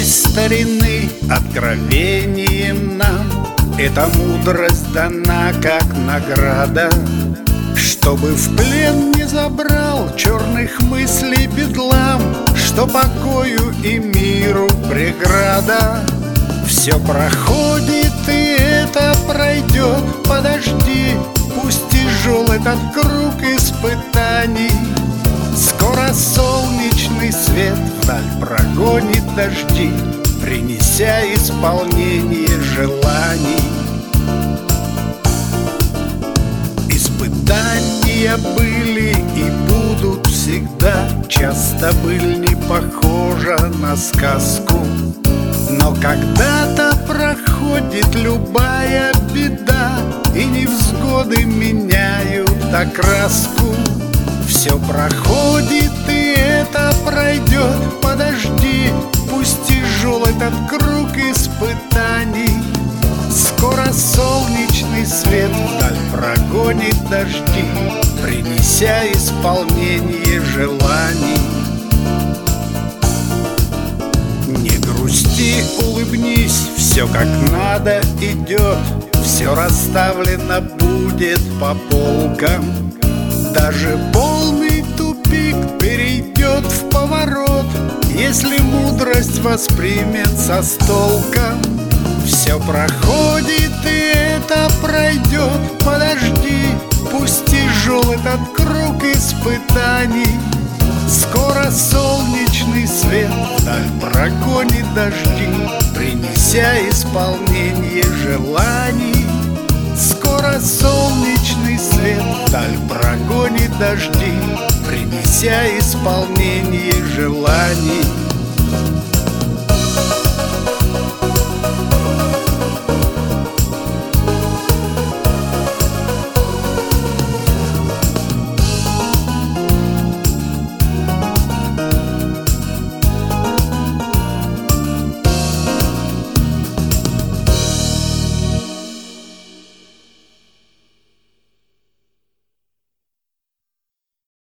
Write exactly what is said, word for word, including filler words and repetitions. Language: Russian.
старины откровением нам эта мудрость дана как награда, чтобы в плен не забрал черных мыслей бедлам, что покою и миру преграда. Все проходит, и это пройдет. Подожди, пусть тяжел этот круг испытаний. Скоро солнечный свет вдаль прогонит дожди, принеся исполнение желаний. Испытания были и будут всегда. Часто быль не похожа на сказку, но когда-то проходит любая беда, и невзгоды меняют окраску. Все проходит, и это пройдет. Подожди, пусть тяжел этот круг испытаний. Скоро солнечный свет вдаль прогонит дожди, принеся исполнение желаний. Не грусти, улыбнись, все как надо идет. Все расставлено будет по полкам. Даже полный тупик перейдет в поворот, если мудрость воспримется с толком. Все проходит, и это пройдет. Подожди, пусть тяжел этот круг испытаний. Скоро солнечный свет вдаль прогонит дожди, принеся исполнение желаний. Скоро солнечный свет вдаль прогонит дожди, принеся исполнение желаний.